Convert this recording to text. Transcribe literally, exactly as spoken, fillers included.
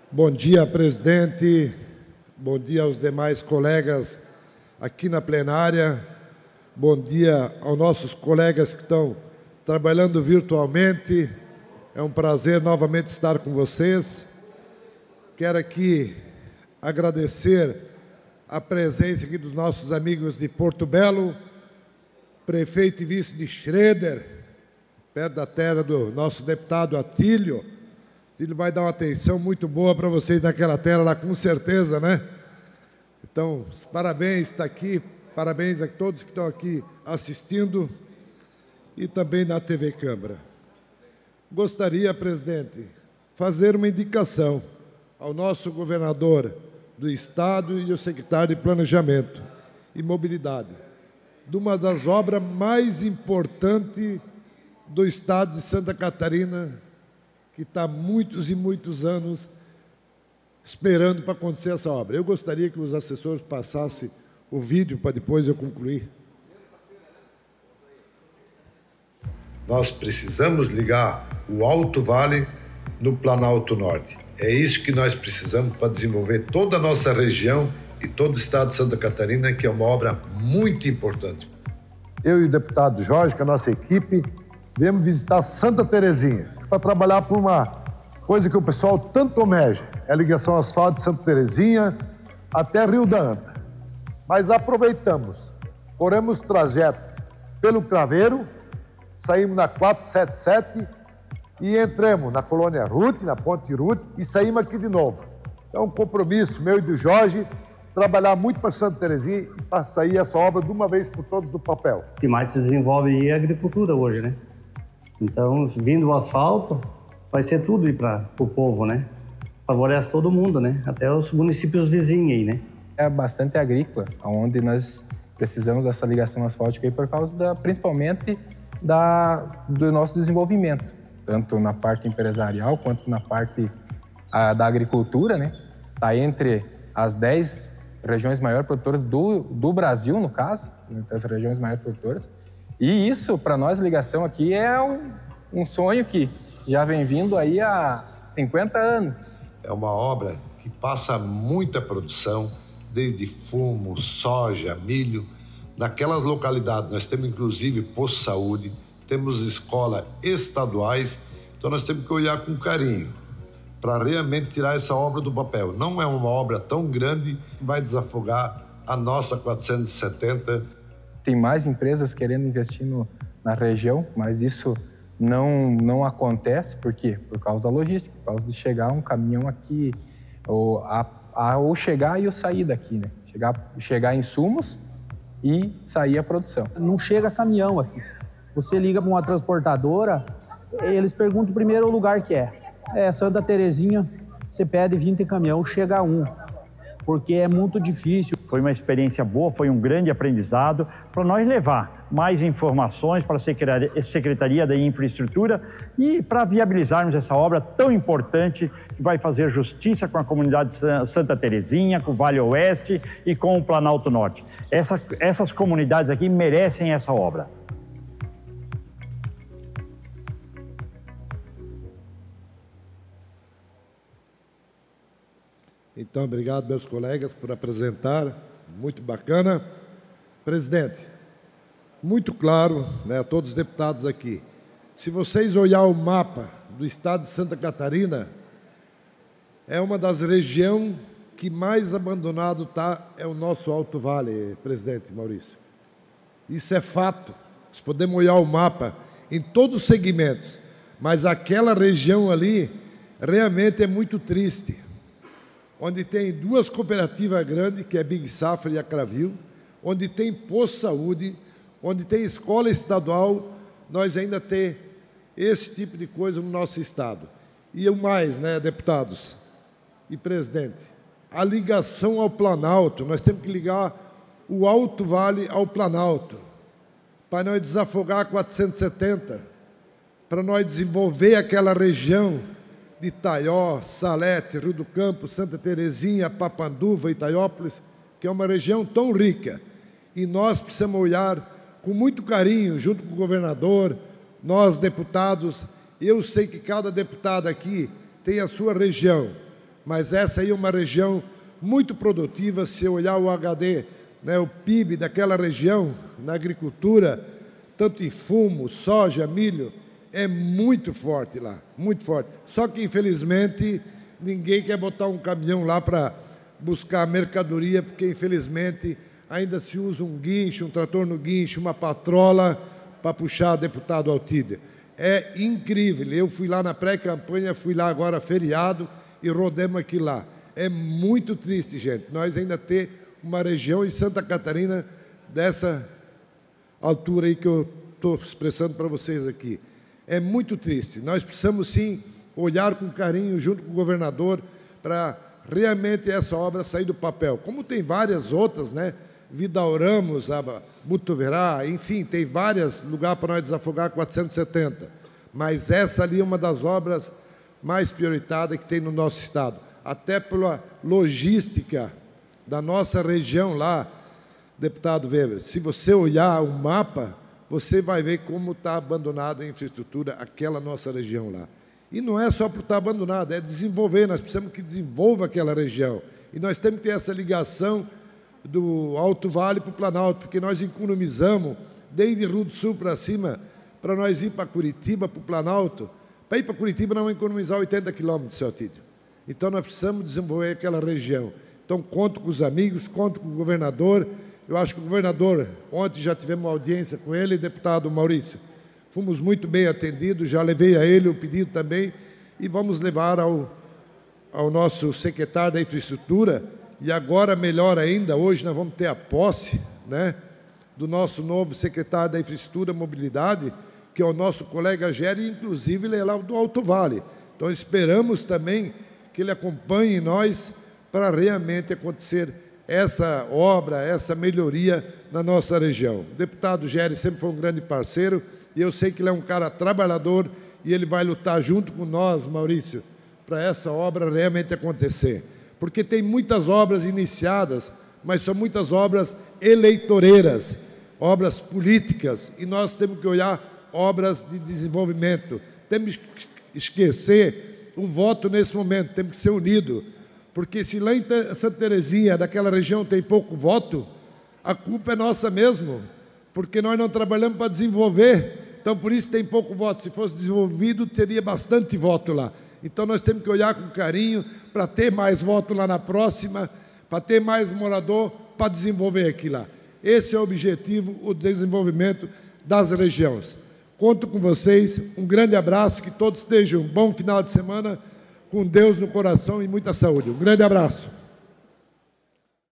Bom dia, presidente. Bom dia aos demais colegas aqui na plenária. Bom dia aos nossos colegas que estão trabalhando virtualmente. É um prazer novamente estar com vocês. Quero aqui agradecer a presença aqui dos nossos amigos de Porto Belo, prefeito e vice de Schroeder, perto da terra do nosso deputado Atílio. Atílio vai dar uma atenção muito boa para vocês naquela terra lá, com certeza, né? Então, parabéns, está aqui, parabéns a todos que estão aqui assistindo e também na T V Câmara. Gostaria, presidente, fazer uma indicação ao nosso governador do Estado e ao secretário de Planejamento e Mobilidade, de uma das obras mais importantes do Estado de Santa Catarina, que está há muitos e muitos anos esperando para acontecer essa obra. Eu gostaria que os assessores passassem o vídeo para depois eu concluir. Nós precisamos ligar o Alto Vale no Planalto Norte. É isso que nós precisamos para desenvolver toda a nossa região e todo o estado de Santa Catarina, que é uma obra muito importante. Eu e o deputado Jorge, com a nossa equipe, viemos visitar Santa Terezinha para trabalhar por uma coisa que o pessoal tanto almeja, é a ligação asfalto de Santa Terezinha até Rio da Anta. Mas aproveitamos, corremos o trajeto pelo Craveiro, saímos na quatrocentos e setenta e sete e entramos na Colônia Ruth, na Ponte Ruth, e saímos aqui de novo. Então, um compromisso meu e do Jorge, trabalhar muito para Santa Terezinha e para sair essa obra de uma vez por todas do papel. O que mais se desenvolve aí é a agricultura hoje, né? Então, vindo o asfalto, vai ser tudo para o povo, né? Favorece todo mundo, né? Até os municípios vizinhos aí, né? É bastante agrícola, onde nós precisamos dessa ligação asfáltica aí por causa, da, principalmente, da, do nosso desenvolvimento, tanto na parte empresarial quanto na parte a, da agricultura, né? Está entre as dez regiões maiores produtoras do, do Brasil, no caso, as regiões maiores produtoras. E isso, para nós, ligação aqui é um, um sonho que já vem vindo aí há cinquenta anos. É uma obra que passa muita produção, desde fumo, soja, milho. Naquelas localidades nós temos inclusive posto de saúde, temos escolas estaduais, então nós temos que olhar com carinho para realmente tirar essa obra do papel. Não é uma obra tão grande que vai desafogar a nossa quatrocentos e setenta. Tem mais empresas querendo investir no, na região, mas isso não, não acontece. Por quê? Por causa da logística, por causa de chegar um caminhão aqui, ou, a, a, ou chegar e eu sair daqui, né? Chegar, chegar insumos e sair a produção. Não chega caminhão aqui. Você liga para uma transportadora, eles perguntam primeiro o lugar que é. É Santa Terezinha, você pede vinte caminhão, chega um, porque é muito difícil. Foi uma experiência boa, foi um grande aprendizado para nós levar mais informações para a Secretaria da Infraestrutura e para viabilizarmos essa obra tão importante que vai fazer justiça com a comunidade de Santa Terezinha, com o Vale Oeste e com o Planalto Norte. Essa, essas comunidades aqui merecem essa obra. Então, obrigado, meus colegas, por apresentar. Muito bacana. Presidente, muito claro, né, a todos os deputados aqui. Se vocês olharem o mapa do estado de Santa Catarina, é uma das regiões que mais abandonado está, é o nosso Alto Vale, presidente Maurício. Isso é fato. Nós podemos olhar o mapa em todos os segmentos, mas aquela região ali realmente é muito triste, onde tem duas cooperativas grandes, que é Big Safra e a Cravil, onde tem posto de saúde, onde tem escola estadual, nós ainda temos esse tipo de coisa no nosso estado. E o mais, né, deputados e presidente, a ligação ao Planalto, nós temos que ligar o Alto Vale ao Planalto, para nós desafogar a quatrocentos e setenta, para nós desenvolver aquela região de Itaió, Salete, Rio do Campo, Santa Terezinha, Papanduva, Itaiópolis, que é uma região tão rica. E nós precisamos olhar com muito carinho, junto com o governador, nós deputados. Eu sei que cada deputado aqui tem a sua região, mas essa aí é uma região muito produtiva. Se olhar o H D, né, o P I B daquela região, na agricultura, tanto em fumo, soja, milho, é muito forte lá, muito forte. Só que, infelizmente, ninguém quer botar um caminhão lá para buscar mercadoria, porque, infelizmente, ainda se usa um guincho, um trator no guincho, uma patrola para puxar deputado Altíder. É incrível. Eu fui lá na pré-campanha, fui lá agora feriado e rodemos aqui lá. É muito triste, gente, nós ainda ter uma região em Santa Catarina dessa altura aí que eu estou expressando para vocês aqui. É muito triste. Nós precisamos, sim, olhar com carinho junto com o governador para realmente essa obra sair do papel. Como tem várias outras, né? Vidal Ramos, Butuverá, enfim, tem vários lugares para nós desafogar quatrocentos e setenta. Mas essa ali é uma das obras mais prioritárias que tem no nosso estado. Até pela logística da nossa região lá, deputado Weber. Se você olhar o mapa, você vai ver como está abandonada a infraestrutura, aquela nossa região lá. E não é só por estar abandonada, é desenvolver, nós precisamos que desenvolva aquela região. E nós temos que ter essa ligação do Alto Vale para o Planalto, porque nós economizamos, desde Rio do Sul para cima, para nós ir para Curitiba, para o Planalto. Para ir para Curitiba, nós vamos economizar oitenta quilômetros, seu Altídio. Então, nós precisamos desenvolver aquela região. Então, conto com os amigos, conto com o governador. Eu acho que o governador, ontem já tivemos uma audiência com ele, deputado Maurício. Fomos muito bem atendidos, já levei a ele o pedido também, e vamos levar ao, ao nosso secretário da Infraestrutura. E agora, melhor ainda, hoje nós vamos ter a posse, né, do nosso novo secretário da Infraestrutura e Mobilidade, que é o nosso colega Géry, inclusive ele é lá do Alto Vale. Então, esperamos também que ele acompanhe nós para realmente acontecer essa obra, essa melhoria na nossa região. O deputado Géry sempre foi um grande parceiro, e eu sei que ele é um cara trabalhador, e ele vai lutar junto com nós, Maurício, para essa obra realmente acontecer. Porque tem muitas obras iniciadas, mas são muitas obras eleitoreiras, obras políticas, e nós temos que olhar obras de desenvolvimento. Temos que esquecer o voto nesse momento, temos que ser unidos, porque se lá em Santa Terezinha, daquela região, tem pouco voto, a culpa é nossa mesmo, porque nós não trabalhamos para desenvolver, então por isso tem pouco voto. Se fosse desenvolvido, teria bastante voto lá. Então, nós temos que olhar com carinho para ter mais voto lá na próxima, para ter mais morador, para desenvolver aqui lá. Esse é o objetivo, o desenvolvimento das regiões. Conto com vocês, um grande abraço, que todos estejam um bom final de semana, com Deus no coração e muita saúde. Um grande abraço.